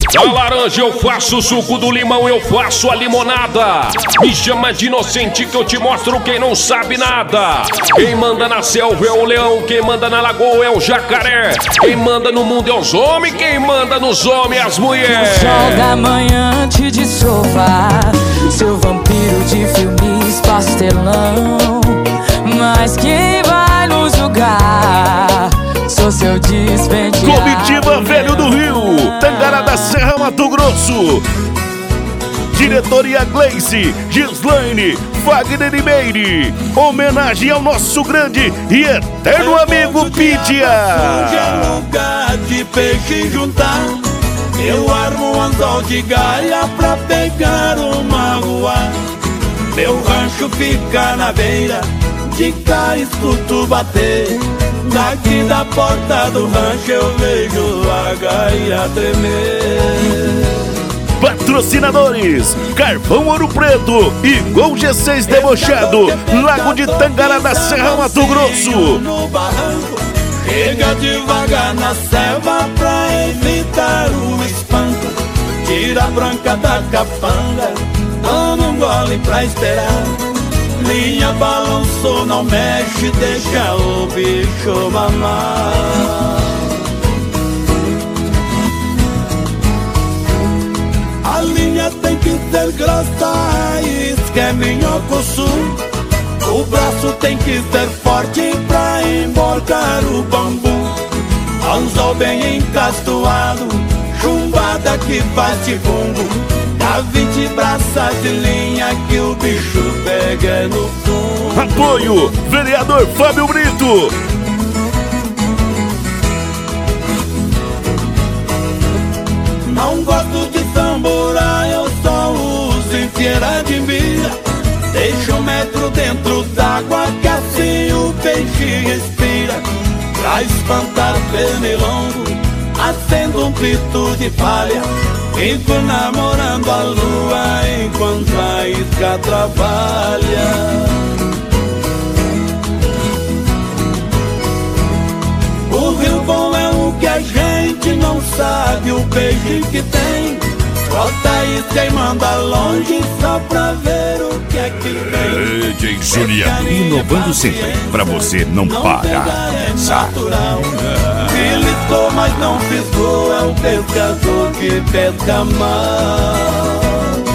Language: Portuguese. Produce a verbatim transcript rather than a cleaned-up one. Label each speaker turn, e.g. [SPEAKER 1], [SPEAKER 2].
[SPEAKER 1] Da laranja eu faço suco, do limão eu faço a limonada. Me chama de inocente que eu te mostro quem não sabe nada. Quem manda na selva é o leão, quem manda na lagoa é o jacaré. Quem manda no mundo é os homens, quem manda nos homens é as mulheres.
[SPEAKER 2] Sol da manhã antes de sofá, seu vampiro de filmes pastelão. Mas quem vai nos julgar? Sou seu despenteado.
[SPEAKER 3] Comitiva Velho do Rio, Tangará da Serra, Mato Grosso. Diretoria Gleice, Gislaine, Wagner e Meire. Homenagem ao nosso grande e eterno amigo Pitia.
[SPEAKER 4] É lugar de peixe juntar. Eu armo um anzol de galha pra pegar uma rua. Meu rancho fica na beira, de cá escuto bater. Daqui da porta do rancho eu vejo a gaia tremer.
[SPEAKER 3] Patrocinadores: Carvão Ouro Preto e Gol G seis Debochado, Lago de Tangará da Serra, Mato Grosso.
[SPEAKER 4] No barranco, chega devagar na selva pra evitar o espanto. Tira a branca da capanga, toma um gole pra esperar. Linha balançou, não mexe, deixa o bicho mamar. A linha tem que ser grossa, isca é minhoco sul. O braço tem que ser forte pra emborcar o bambu. Anzol bem encastoado, chumbada que bate fundo. Dá vinte braças de linha que o bicho pega no fundo.
[SPEAKER 3] Apoio, vereador Fábio Brito.
[SPEAKER 4] Não gosto de tamborar, eu só uso em feira de mira. Deixa um metro dentro d'água que assim o peixe respira. Pra espantar pernilongo, acendo um pito de palha. Fico namorando a lua enquanto a isca trabalha. O rio bom é o que a gente não sabe, o peixe que tem. Bota isca e manda longe só pra ver o que é que tem.
[SPEAKER 5] D J Juliano, inovando sempre, pra você não, não parar de dançar.
[SPEAKER 4] Filistou, mas não fisgou, é o pescador que pesca mal.